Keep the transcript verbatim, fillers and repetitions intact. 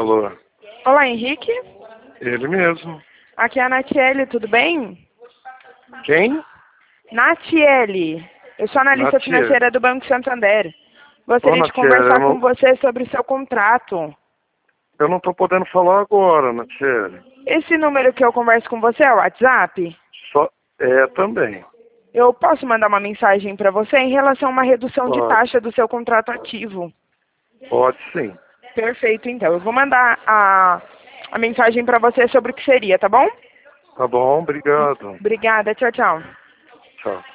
Alô? Olá, Henrique. Ele mesmo. Aqui é a Natiele, tudo bem? Quem? Natiele. Eu sou analista Natiele. financeira do Banco Santander. Gostaria Ô, de Natiele, conversar eu não, com você sobre o seu contrato. eu não tô podendo falar agora, Natiele. Esse número que eu converso com você é o WhatsApp? Só é também. Eu posso mandar uma mensagem para você em relação a uma redução de Pode. taxa do seu contrato ativo. Pode sim. Perfeito, então. Eu vou mandar a, a mensagem para você sobre o que seria, tá bom? Tá bom, obrigado. Obrigada, tchau, tchau. Tchau.